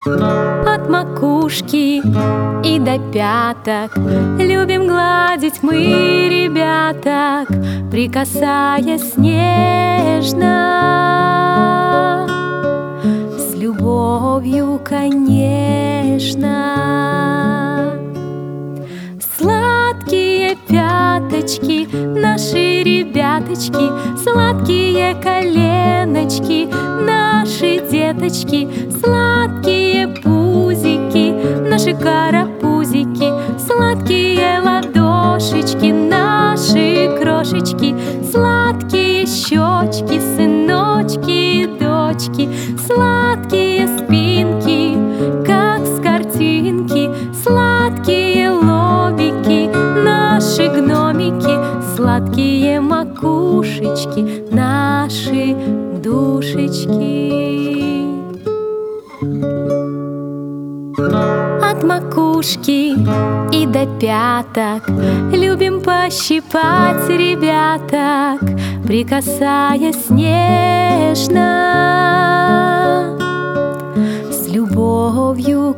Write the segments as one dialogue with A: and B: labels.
A: От макушки и до пяток любим гладить мы, ребяток, прикасаясь нежно, с любовью, конечно. Сладкие пяточки, наши ребяточки, сладкие коленочки, наши деточки, сладкие пузики, наши карапузики, сладкие ладошечки, наши крошечки, сладкие щечки, сыночки и дочки, сладкие спинки, как с картинки, сладкие лобики, наши гномики, сладкие макушечки, наши душечки. От макушки и до пяток любим пощипать ребяток, прикасаясь нежно, с любовью,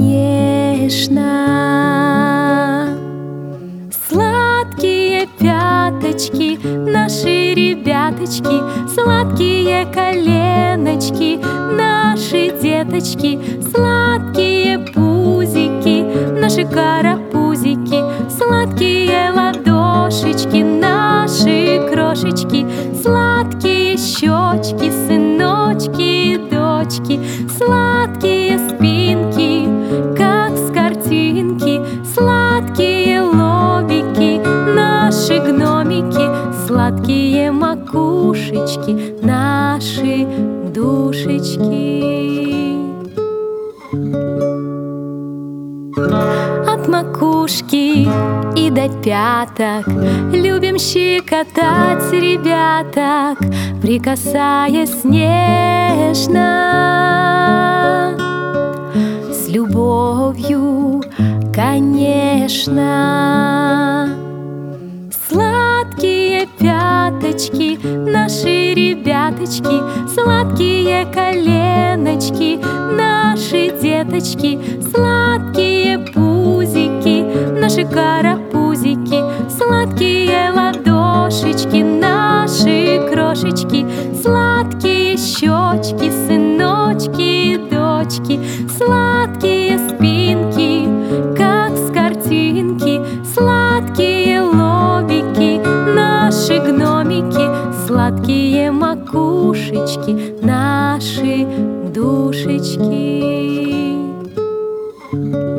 A: конечно. Сладкие пяточки, наши ребяточки, сладкие коленочки, наши деточки, сладкие пузики, наши карапузики, сладкие ладошечки, наши крошечки, сладкие щечки, сыночки и дочки, сладкие спинки, как с картинки, сладкие лобики, наши гномики, сладкие макушечки, наши душечки. От макушки и до пяток любим щекотать ребяток, прикасаясь нежно, с любовью, конечно. Сладкие пяточки, наши ребяточки, сладкие коленочки, наши деточки, сладкие пузики, наши карапузики, сладкие ладошечки, наши крошечки, сладкие щечки, сыночки и дочки, сладкие спинки, как с картинки, сладкие лобики, наши гномики, сладкие макушечки, наши душечки.